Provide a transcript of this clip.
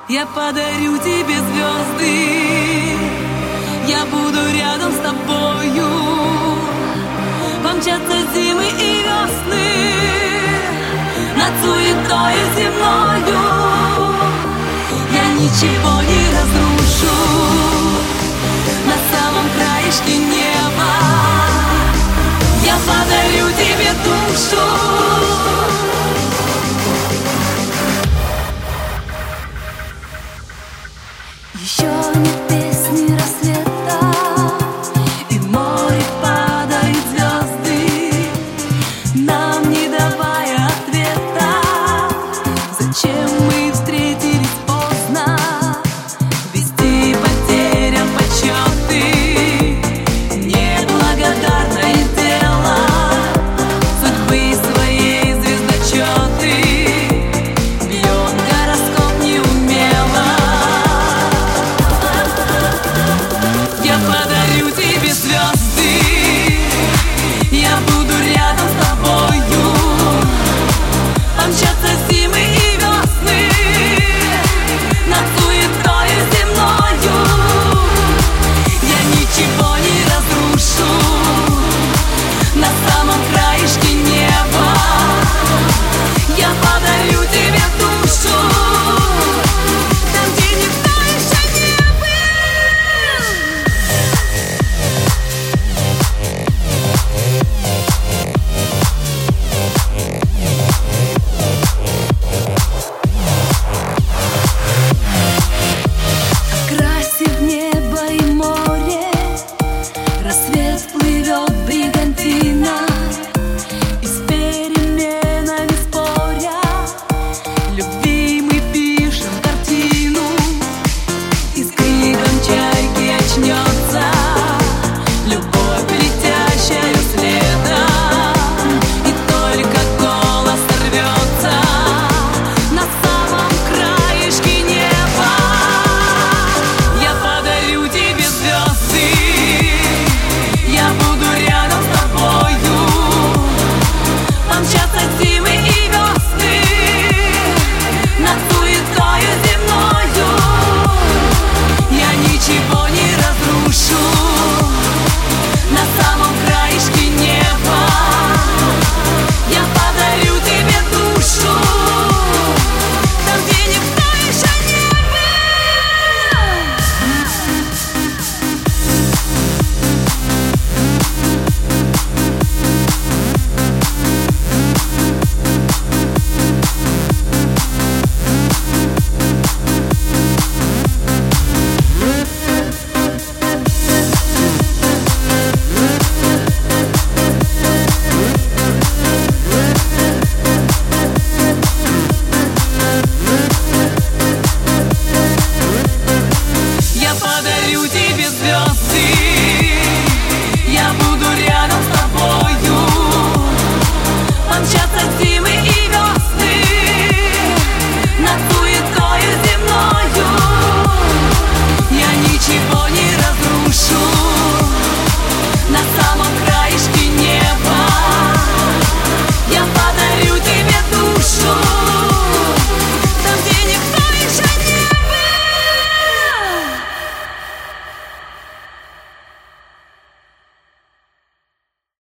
Я подарю тебе звезды, я буду рядом с тобою. Помчатся зимы и весны над суетою земною. Я ничего не разрушу на самом краешке неба. Я подарю тебе душу. Еще нет песни рассвета, и в море падают звезды, нам не давая ответа. Зачем мы